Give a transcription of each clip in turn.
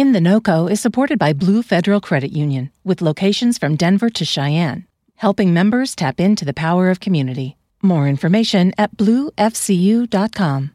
In the NoCo is supported by Blue Federal Credit Union, with locations from Denver to Cheyenne, helping members tap into the power of community. More information at bluefcu.com.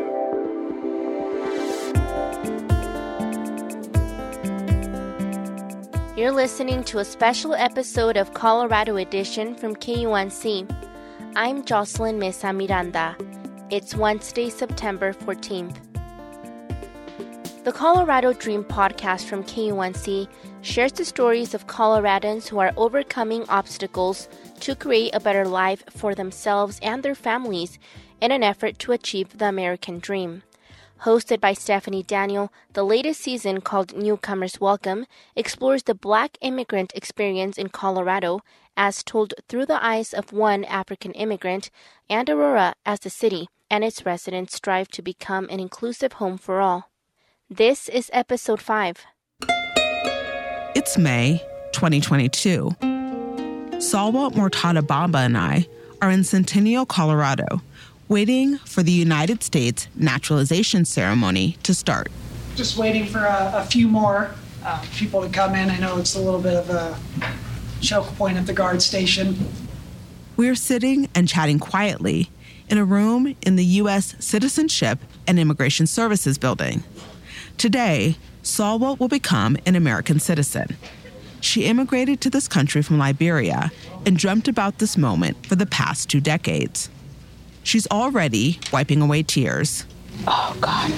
You're listening to a special episode of Colorado Edition from KUNC. I'm Jocelyn Mesa Miranda. It's Wednesday, September 14th. The Colorado Dream podcast from KUNC shares the stories of Coloradans who are overcoming obstacles to create a better life for themselves and their families in an effort to achieve the American dream. Hosted by Stephanie Daniel, the latest season, called Newcomers Welcome, explores the Black immigrant experience in Colorado as told through the eyes of one African immigrant, and Aurora as the city and its residents strive to become an inclusive home for all. This is Episode 5. It's May 2022. Salwa Mortada Bamba and I are in Centennial, Colorado, waiting for the United States naturalization ceremony to start. Just waiting for a few more people to come in. I know it's a little bit of a choke point at the guard station. We're sitting and chatting quietly in a room in the U.S. Citizenship and Immigration Services building. Today, Salwa will become an American citizen. She immigrated to this country from Liberia and dreamt about this moment for the past 2 decades. She's already wiping away tears. Oh, God.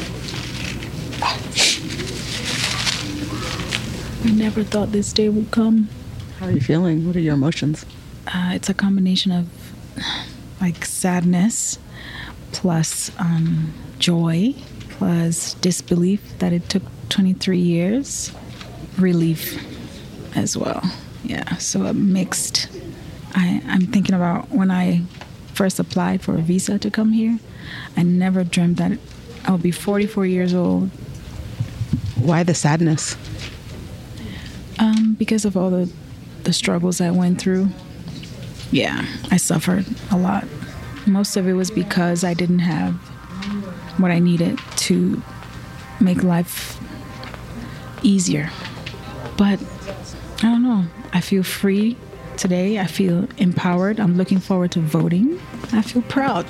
I never thought this day would come. How are you feeling? What are your emotions? It's a combination of, sadness, plus joy, plus disbelief that it took 23 years, relief as well. Yeah, so a mixed. I'm thinking about when I first applied for a visa to come here. I never dreamt that I would be 44 years old. Why the sadness? Because of all the struggles I went through. Yeah, I suffered a lot. Most of it was because I didn't have what I needed to make life easier. But I don't know. I feel free today. I feel empowered. I'm looking forward to voting. I feel proud.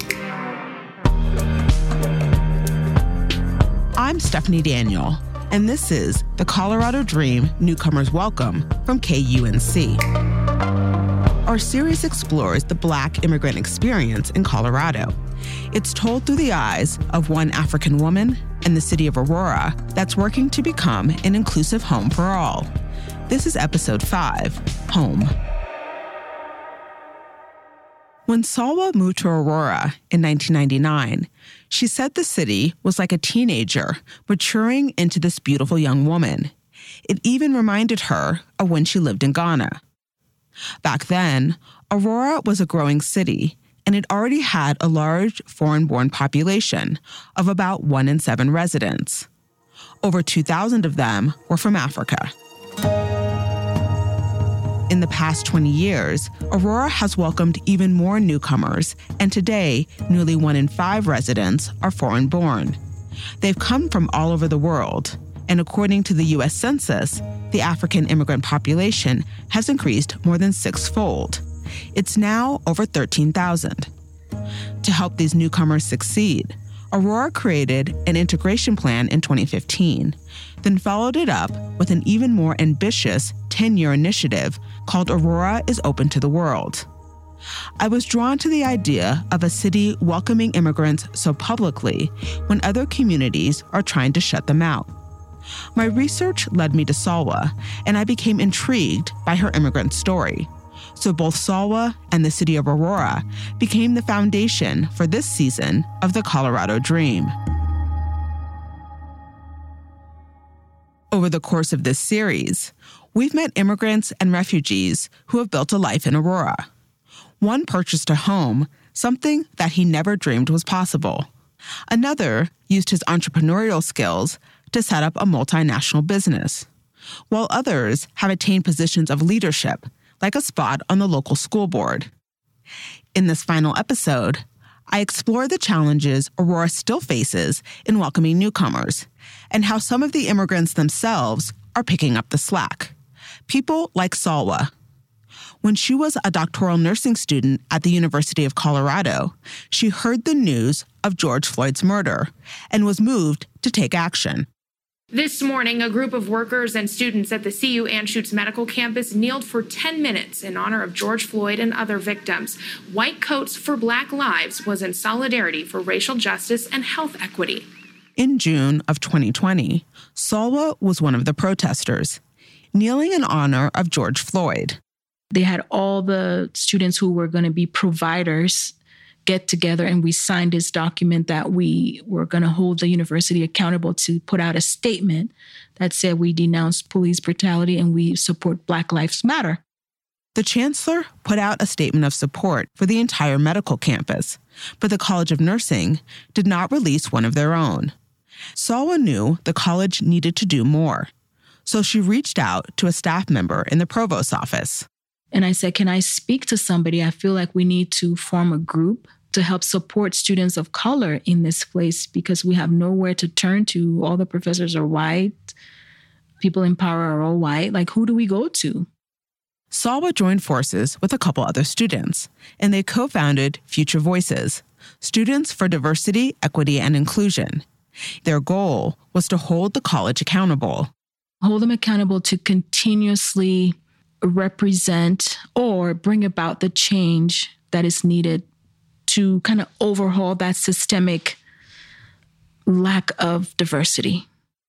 I'm Stephanie Daniel, and this is the Colorado Dream Newcomers Welcome from KUNC. Our series explores the Black immigrant experience in Colorado. It's told through the eyes of one African woman and the city of Aurora that's working to become an inclusive home for all. This is Episode 5, Home. When Salwa moved to Aurora in 1999, she said the city was like a teenager maturing into this beautiful young woman. It even reminded her of when she lived in Ghana. Back then, Aurora was a growing city, and it already had a large foreign-born population of about 1 in 7 residents. Over 2,000 of them were from Africa. In the past 20 years, Aurora has welcomed even more newcomers, and today, nearly 1 in 5 residents are foreign-born. They've come from all over the world, and according to the U.S. Census, the African immigrant population has increased more than 6-fold. It's now over 13,000. To help these newcomers succeed, Aurora created an integration plan in 2015, then followed it up with an even more ambitious 10-year initiative called Aurora is Open to the World. I was drawn to the idea of a city welcoming immigrants so publicly when other communities are trying to shut them out. My research led me to Salwa, and I became intrigued by her immigrant story. So both Salwa and the city of Aurora became the foundation for this season of the Colorado Dream. Over the course of this series, we've met immigrants and refugees who have built a life in Aurora. One purchased a home, something that he never dreamed was possible. Another used his entrepreneurial skills to set up a multinational business, while others have attained positions of leadership, like a spot on the local school board. In this final episode, I explore the challenges Aurora still faces in welcoming newcomers and how some of the immigrants themselves are picking up the slack. People like Salwa. When she was a doctoral nursing student at the University of Colorado, she heard the news of George Floyd's murder and was moved to take action. This morning, a group of workers and students at the CU Anschutz Medical Campus kneeled for 10 minutes in honor of George Floyd and other victims. White Coats for Black Lives was in solidarity for racial justice and health equity. In June of 2020, Salwa was one of the protesters, kneeling in honor of George Floyd. They had all the students who were going to be providers get together, and we signed this document that we were going to hold the university accountable to put out a statement that said we denounce police brutality and we support Black Lives Matter. The chancellor put out a statement of support for the entire medical campus, but the College of Nursing did not release one of their own. Salwa knew the college needed to do more, so she reached out to a staff member in the provost's office. And I said, can I speak to somebody? I feel like we need to form a group to help support students of color in this place because we have nowhere to turn to. All the professors are white. People in power are all white. Like, who do we go to? Salwa joined forces with a couple other students, and they co-founded Future Voices, Students for Diversity, Equity, and Inclusion. Their goal was to hold the college accountable. Hold them accountable to continuously represent or bring about the change that is needed to kind of overhaul that systemic lack of diversity.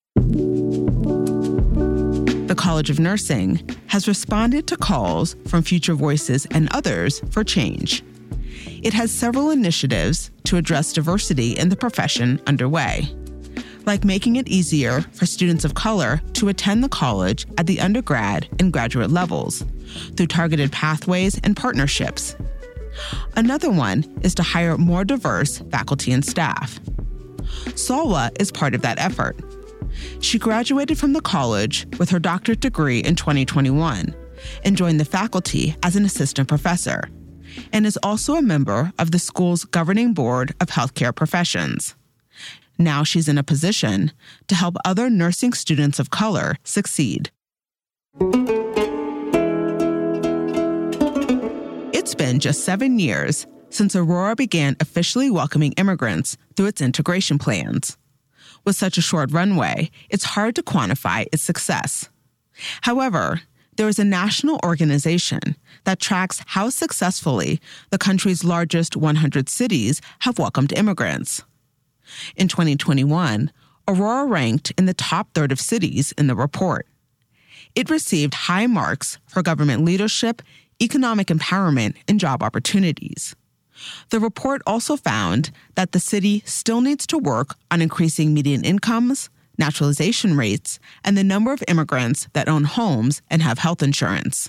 The College of Nursing has responded to calls from Future Voices and others for change. It has several initiatives to address diversity in the profession underway, like making it easier for students of color to attend the college at the undergrad and graduate levels through targeted pathways and partnerships. Another one is to hire more diverse faculty and staff. Salwa is part of that effort. She graduated from the college with her doctorate degree in 2021 and joined the faculty as an assistant professor, and is also a member of the school's governing board of healthcare professions. Now she's in a position to help other nursing students of color succeed. It's been just 7 years since Aurora began officially welcoming immigrants through its integration plans. With such a short runway, it's hard to quantify its success. However, there is a national organization that tracks how successfully the country's largest 100 cities have welcomed immigrants. In 2021, Aurora ranked in the top third of cities in the report. It received high marks for government leadership, economic empowerment, and job opportunities. The report also found that the city still needs to work on increasing median incomes, naturalization rates, and the number of immigrants that own homes and have health insurance.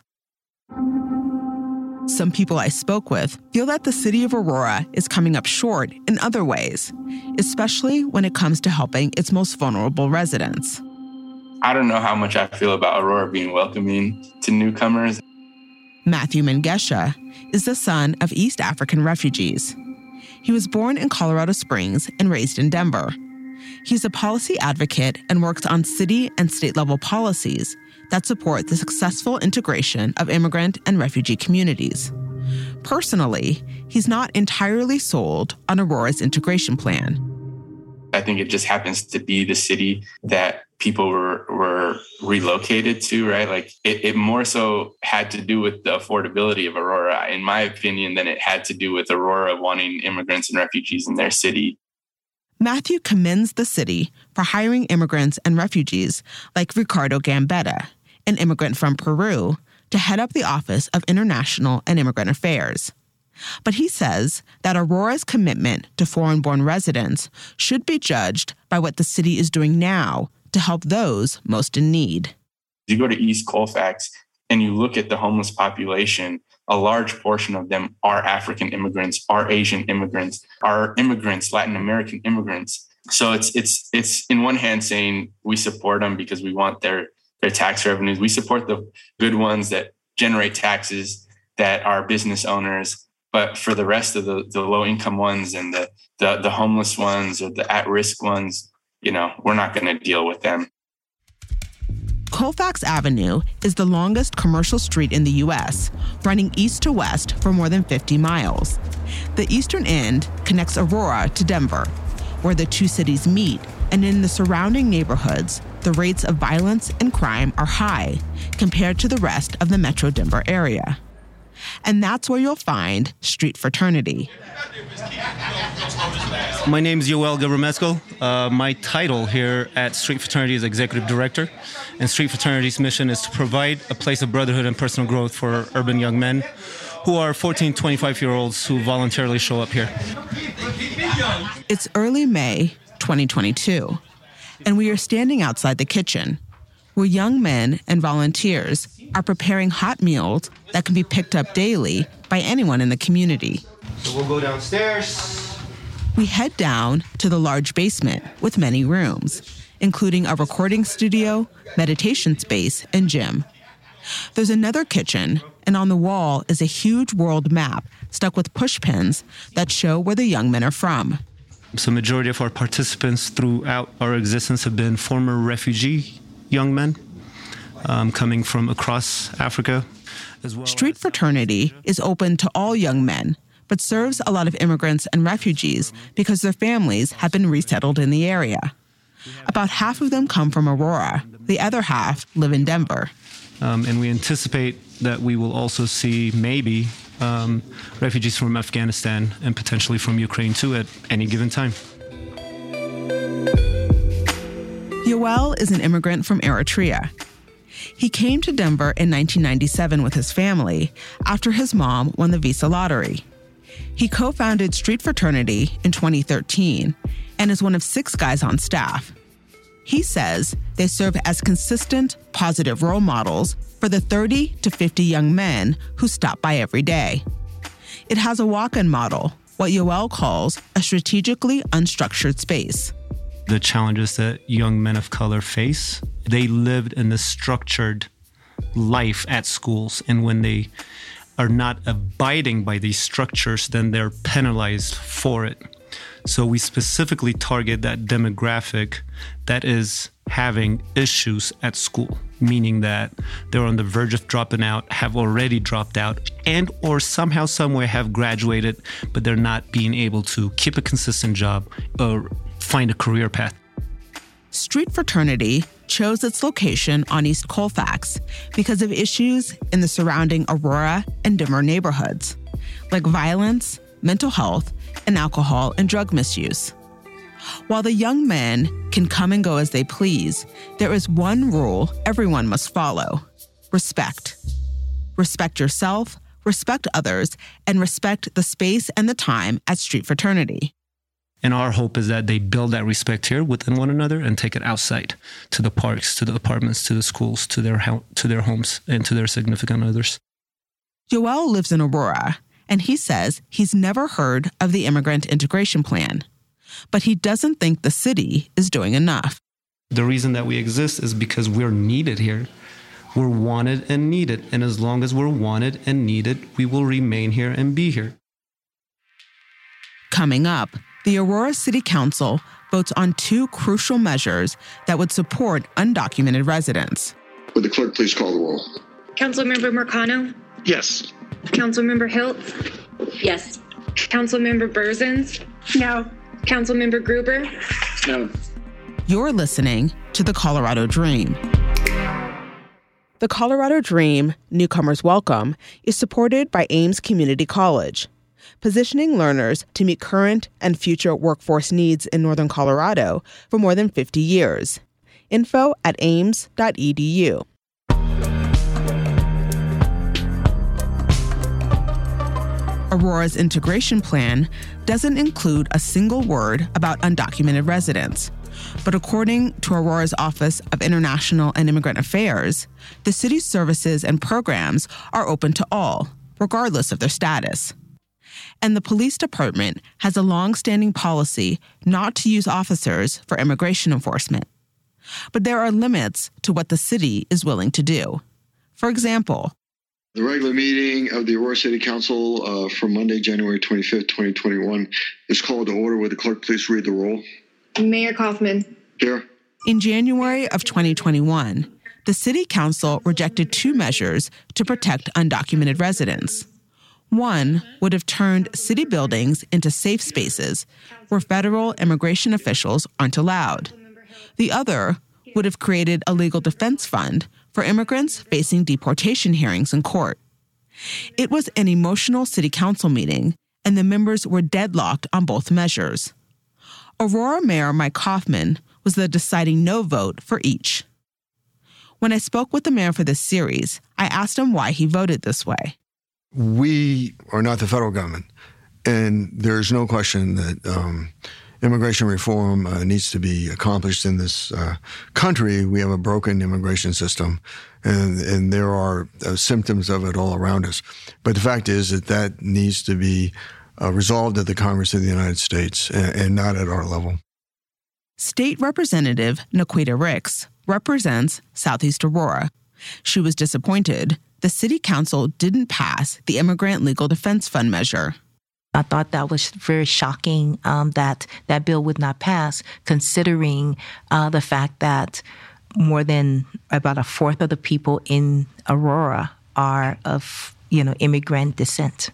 Some people I spoke with feel that the city of Aurora is coming up short in other ways, especially when it comes to helping its most vulnerable residents. I don't know how much I feel about Aurora being welcoming to newcomers. Matthew Mengesha is the son of East African refugees. He was born in Colorado Springs and raised in Denver. He's a policy advocate and works on city and state-level policies that support the successful integration of immigrant and refugee communities. Personally, he's not entirely sold on Aurora's integration plan. I think it just happens to be the city that people were relocated to, right? Like it more so had to do with the affordability of Aurora, in my opinion, than it had to do with Aurora wanting immigrants and refugees in their city. Matthew commends the city for hiring immigrants and refugees like Ricardo Gambetta, an immigrant from Peru, to head up the Office of International and Immigrant Affairs. But he says that Aurora's commitment to foreign-born residents should be judged by what the city is doing now to help those most in need. You go to East Colfax and you look at the homeless population, a large portion of them are African immigrants, are Asian immigrants, are immigrants, Latin American immigrants. So it's in one hand saying we support them because we want their tax revenues. We support the good ones that generate taxes, that are business owners. But for the rest of the low-income ones and the homeless ones or the at-risk ones, we're not going to deal with them. Colfax Avenue is the longest commercial street in the U.S., running east to west for more than 50 miles. The eastern end connects Aurora to Denver, where the two cities meet, and in the surrounding neighborhoods, the rates of violence and crime are high compared to the rest of the Metro Denver area. And that's where you'll find Street Fraternity. My name is Yoel Gabromesco. My title here at Street Fraternity is Executive Director. And Street Fraternity's mission is to provide a place of brotherhood and personal growth for urban young men who are 14, 25-year-olds who voluntarily show up here. It's early May 2022, and we are standing outside the kitchen, where young men and volunteers are preparing hot meals that can be picked up daily by anyone in the community. So we'll go downstairs. We head down to the large basement with many rooms, including a recording studio, meditation space, and gym. There's another kitchen, and on the wall is a huge world map stuck with push pins that show where the young men are from. So majority of our participants throughout our existence have been former refugee young men coming from across Africa. As well. Street Fraternity is open to all young men, but serves a lot of immigrants and refugees because their families have been resettled in the area. About half of them come from Aurora. The other half live in Denver. And we anticipate that we will also see maybe refugees from Afghanistan and potentially from Ukraine too at any given time. Yoel is an immigrant from Eritrea. He came to Denver in 1997 with his family after his mom won the visa lottery. He co-founded Street Fraternity in 2013 and is one of 6 guys on staff. He says they serve as consistent, positive role models for the 30 to 50 young men who stop by every day. It has a walk-in model, what Yoel calls a strategically unstructured space. The challenges that young men of color face, they lived in a structured life at schools, and when they are not abiding by these structures, then they're penalized for it. So we specifically target that demographic that is having issues at school, meaning that they're on the verge of dropping out, have already dropped out, and or somehow, somewhere have graduated, but they're not being able to keep a consistent job or find a career path. Street Fraternity chose its location on East Colfax because of issues in the surrounding Aurora and Denver neighborhoods, like violence, mental health, and alcohol and drug misuse. While the young men can come and go as they please, there is one rule everyone must follow: respect. Respect yourself, respect others, and respect the space and the time at Street Fraternity. And our hope is that they build that respect here within one another and take it outside to the parks, to the apartments, to the schools, to their homes, and to their significant others. Yoel lives in Aurora, and he says he's never heard of the Immigrant Integration Plan. But he doesn't think the city is doing enough. The reason that we exist is because we're needed here. We're wanted and needed. And as long as we're wanted and needed, we will remain here and be here. Coming up, the Aurora City Council votes on 2 crucial measures that would support undocumented residents. Would the clerk please call the roll? Councilmember Marcano? Yes. Councilmember Hilt? Yes. Councilmember Berzins? No. Councilmember Gruber? No. You're listening to The Colorado Dream. The Colorado Dream, Newcomers Welcome, is supported by Ames Community College, positioning learners to meet current and future workforce needs in Northern Colorado for more than 50 years. Info at ames.edu. Aurora's integration plan doesn't include a single word about undocumented residents. But according to Aurora's Office of International and Immigrant Affairs, the city's services and programs are open to all, regardless of their status. And the police department has a long-standing policy not to use officers for immigration enforcement. But there are limits to what the city is willing to do. For example, The regular meeting of the Aurora City Council for Monday, January 25th, 2021 is called to order. Would the clerk please read the roll? Mayor Kaufman. Here. In January of 2021, the City Council rejected 2 measures to protect undocumented residents. One would have turned city buildings into safe spaces where federal immigration officials aren't allowed. The other would have created a legal defense fund for immigrants facing deportation hearings in court. It was an emotional city council meeting, and the members were deadlocked on both measures. Aurora Mayor Mike Kaufman was the deciding no vote for each. When I spoke with the mayor for this series, I asked him why he voted this way. We are not the federal government, and there's no question that immigration reform needs to be accomplished in this country. We have a broken immigration system, and there are symptoms of it all around us. But the fact is that needs to be resolved at the Congress of the United States and not at our level. State Representative Naquita Ricks represents Southeast Aurora. She was disappointed the City Council didn't pass the Immigrant Legal Defense Fund measure. I thought that was very shocking that that bill would not pass, considering the fact that more than about a fourth of the people in Aurora are of, immigrant descent.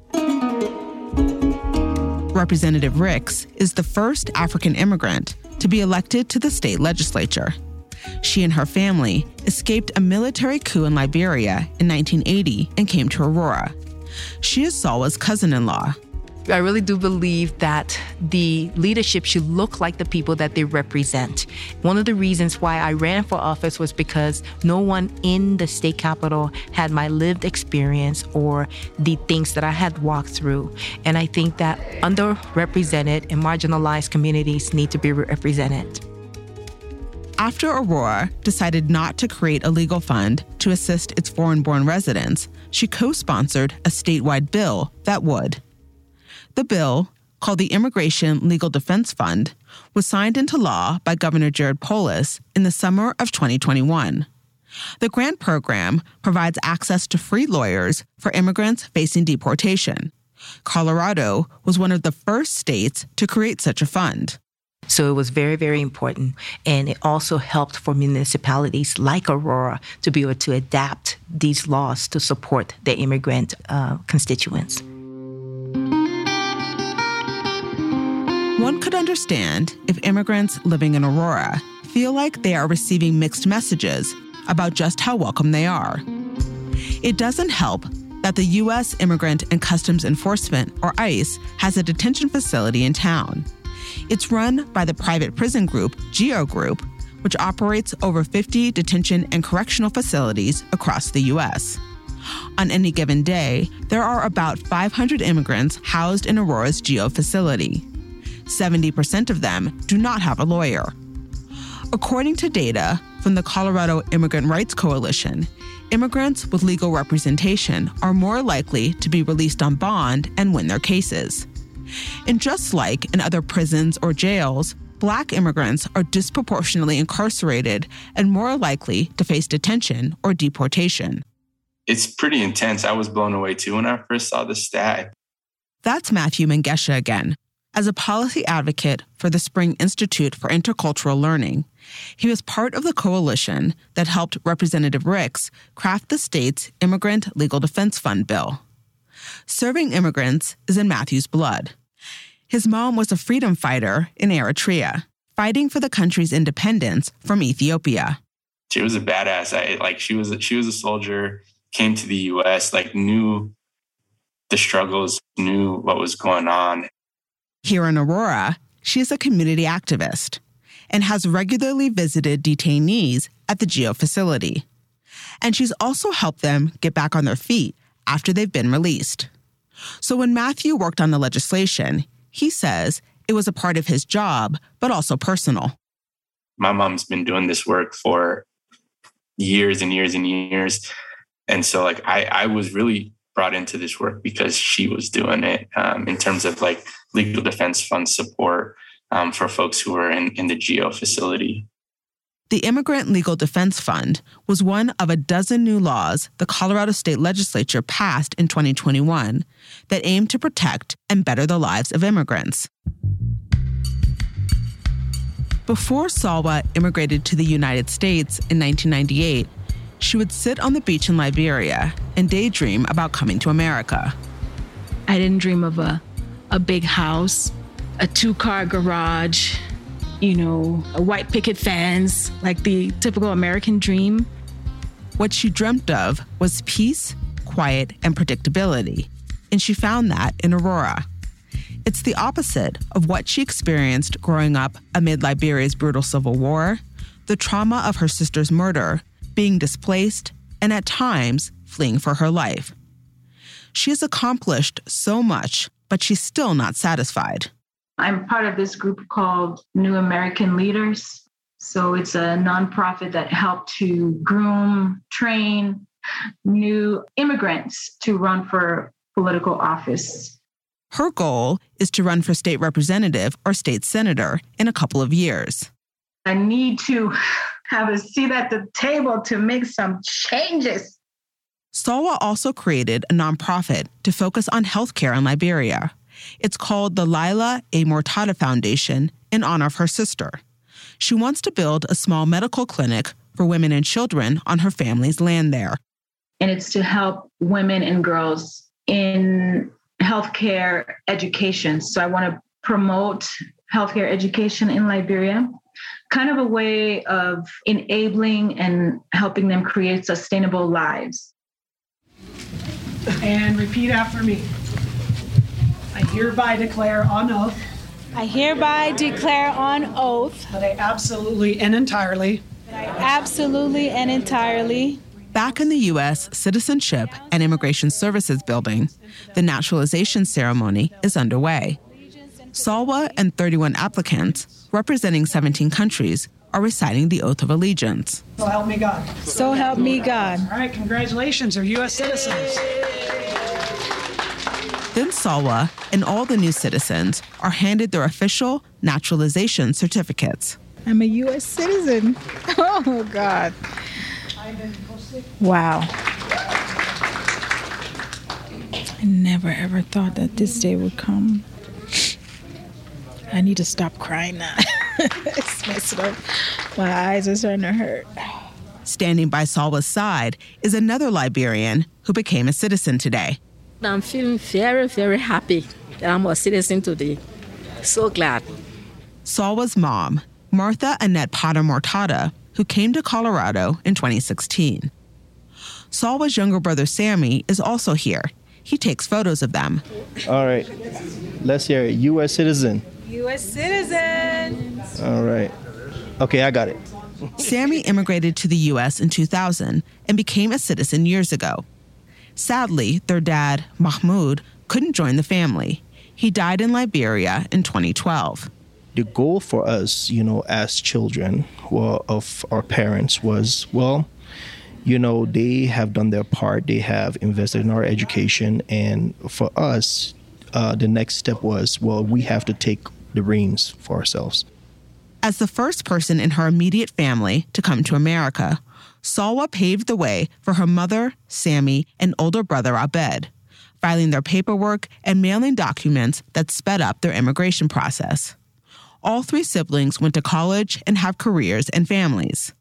Representative Ricks is the first African immigrant to be elected to the state legislature. She and her family escaped a military coup in Liberia in 1980 and came to Aurora. She is Salwa's cousin-in-law. I really do believe that the leadership should look like the people that they represent. One of the reasons why I ran for office was because no one in the state capitol had my lived experience or the things that I had walked through. And I think that underrepresented and marginalized communities need to be represented. After Aurora decided not to create a legal fund to assist its foreign-born residents, she co-sponsored a statewide bill that would. The bill, called the Immigration Legal Defense Fund, was signed into law by Governor Jared Polis in the summer of 2021. The grant program provides access to free lawyers for immigrants facing deportation. Colorado was one of the first states to create such a fund. So it was very, very important. And it also helped for municipalities like Aurora to be able to adapt these laws to support their immigrant constituents. One could understand if immigrants living in Aurora feel like they are receiving mixed messages about just how welcome they are. It doesn't help that the U.S. Immigrant and Customs Enforcement, or ICE, has a detention facility in town. It's run by the private prison group, GEO Group, which operates over 50 detention and correctional facilities across the U.S. On any given day, there are about 500 immigrants housed in Aurora's GEO facility. 70% of them do not have a lawyer. According to data from the Colorado Immigrant Rights Coalition, immigrants with legal representation are more likely to be released on bond and win their cases. And just like in other prisons or jails, Black immigrants are disproportionately incarcerated and more likely to face detention or deportation. It's pretty intense. I was blown away too when I first saw the stat. That's Matthew Mengesha again. As a policy advocate for the Spring Institute for Intercultural Learning, he was part of the coalition that helped Representative Ricks craft the state's Immigrant Legal Defense Fund bill. Serving immigrants is in Matthew's blood. His mom was a freedom fighter in Eritrea, fighting for the country's independence from Ethiopia. She was a badass. She was a soldier, came to the U.S., knew the struggles, knew what was going on. Here in Aurora, she is a community activist and has regularly visited detainees at the GEO facility. And she's also helped them get back on their feet after they've been released. So when Matthew worked on the legislation, he says it was a part of his job, but also personal. My mom's been doing this work for years and years and years. And so I was really brought into this work because she was doing it in terms of legal defense fund support for folks who are in the GEO facility. The Immigrant Legal Defense Fund was one of a dozen new laws the Colorado State Legislature passed in 2021 that aimed to protect and better the lives of immigrants. Before Salwa immigrated to the United States in 1998, she would sit on the beach in Liberia and daydream about coming to America. I didn't dream of a big house, a 2-car garage, a white picket fence, like the typical American dream. What she dreamt of was peace, quiet, and predictability, and she found that in Aurora. It's the opposite of what she experienced growing up amid Liberia's brutal civil war, the trauma of her sister's murder, being displaced, and at times fleeing for her life. She has accomplished so much, but she's still not satisfied. I'm part of this group called New American Leaders. So it's a nonprofit that helped to groom, train new immigrants to run for political office. Her goal is to run for state representative or state senator in a couple of years. I need to have a seat at the table to make some changes. Salwa also created a nonprofit to focus on healthcare in Liberia. It's called the Lila A. Mortada Foundation in honor of her sister. She wants to build a small medical clinic for women and children on her family's land there. And it's to help women and girls in healthcare education. So I want to promote healthcare education in Liberia, kind of a way of enabling and helping them create sustainable lives. And repeat after me. I hereby declare on oath. I hereby declare on oath. That I absolutely and entirely. Back in the U.S. Citizenship and Immigration Services building, the naturalization ceremony is underway. Salwa and 31 applicants, representing 17 countries, are reciting the Oath of Allegiance. So help me God. So help me God. All right, congratulations, you're U.S. citizens. Then Salwa and all the new citizens are handed their official naturalization certificates. I'm a U.S. citizen. Oh, God. Wow. I never, ever thought that this day would come. I need to stop crying now. It's messed up. My eyes are starting to hurt. Standing by Salwa's side is another Liberian who became a citizen today. I'm feeling very, very happy that I'm a citizen today. So glad. Salwa's mom, Martha Annette Potter Mortada, who came to Colorado in 2016. Salwa's younger brother, Sammy, is also here. He takes photos of them. All right. Let's hear it. U.S. citizen. U.S. citizen. All right. Okay, I got it. Sammy immigrated to the U.S. in 2000 and became a citizen years ago. Sadly, their dad, Mahmoud, couldn't join the family. He died in Liberia in 2012. The goal for us, as children of our parents was, they have done their part. They have invested in our education. And for us, the next step was, we have to take the reins for ourselves. As the first person in her immediate family to come to America, Salwa paved the way for her mother, Sammy, and older brother, Abed, filing their paperwork and mailing documents that sped up their immigration process. All three siblings went to college and have careers and families.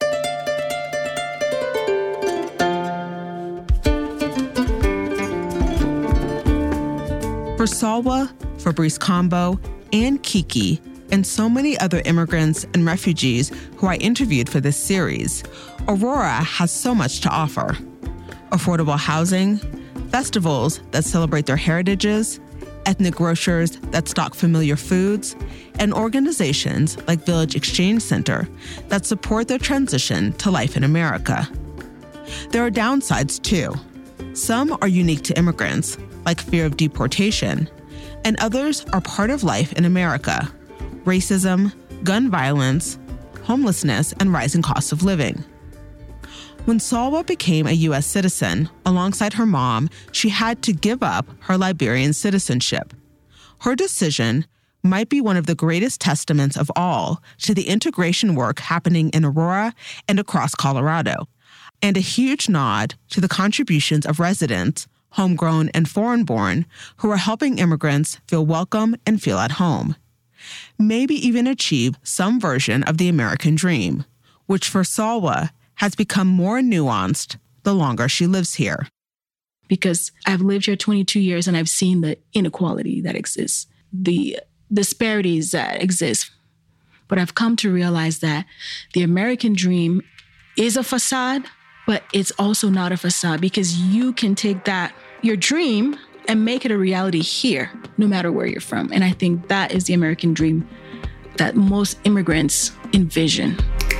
For Salwa, Fabrice Combo, and Kiki, and so many other immigrants and refugees who I interviewed for this series, Aurora has so much to offer. Affordable housing, festivals that celebrate their heritages, ethnic grocers that stock familiar foods, and organizations like Village Exchange Center that support their transition to life in America. There are downsides, too. Some are unique to immigrants, like fear of deportation, and others are part of life in America: racism, gun violence, homelessness, and rising costs of living. When Salwa became a U.S. citizen, alongside her mom, she had to give up her Liberian citizenship. Her decision might be one of the greatest testaments of all to the integration work happening in Aurora and across Colorado, and a huge nod to the contributions of residents, homegrown and foreign-born, who are helping immigrants feel welcome and feel at home. Maybe even achieve some version of the American dream, which for Salwa has become more nuanced the longer she lives here. Because I've lived here 22 years and I've seen the inequality that exists, the disparities that exist. But I've come to realize that the American dream is a facade, but it's also not a facade, because you can take that, your dream, and make it a reality here, no matter where you're from. And I think that is the American dream that most immigrants envision.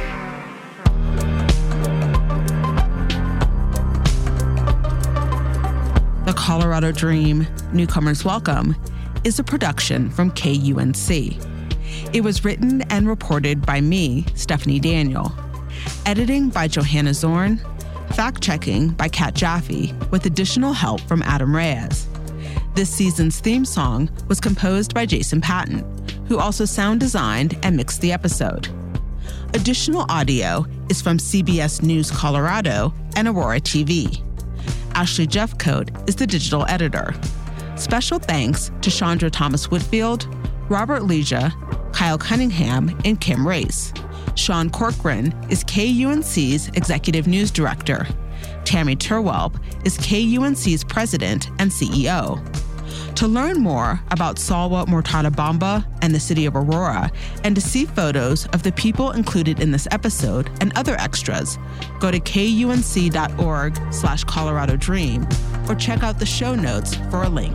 The Colorado Dream, Newcomers Welcome, is a production from KUNC. It was written and reported by me, Stephanie Daniel. Editing by Johanna Zorn. Fact-checking by Kat Jaffe, with additional help from Adam Reyes. This season's theme song was composed by Jason Patton, who also sound designed and mixed the episode. Additional audio is from CBS News Colorado and Aurora TV. Ashley Jeffcoat is the digital editor. Special thanks to Chandra Thomas Whitfield, Robert Leja, Kyle Cunningham, and Kim Race. Sean Corcoran is KUNC's Executive News Director. Tammy Terwelp is KUNC's President and CEO. To learn more about Salwa Mortada-Bamba and the city of Aurora, and to see photos of the people included in this episode and other extras, go to kunc.org/Colorado Dream or check out the show notes for a link.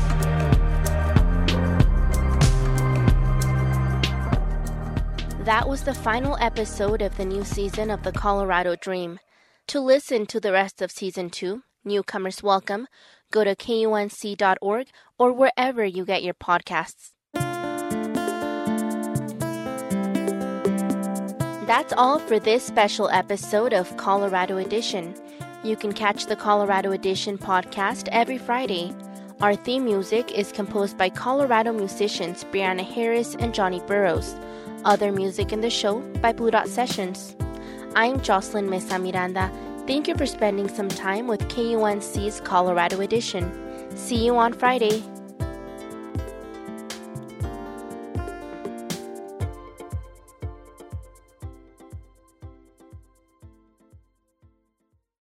That was the final episode of the new season of the Colorado Dream. To listen to the rest of Season 2, Newcomers Welcome, go to kunc.org or wherever you get your podcasts. That's all for this special episode of Colorado Edition. You can catch the Colorado Edition podcast every Friday. Our theme music is composed by Colorado musicians Brianna Harris and Johnny Burrows. Other music in the show by Blue Dot Sessions. I'm Jocelyn Mesa Miranda. Thank you for spending some time with KUNC's Colorado Edition. See you on Friday.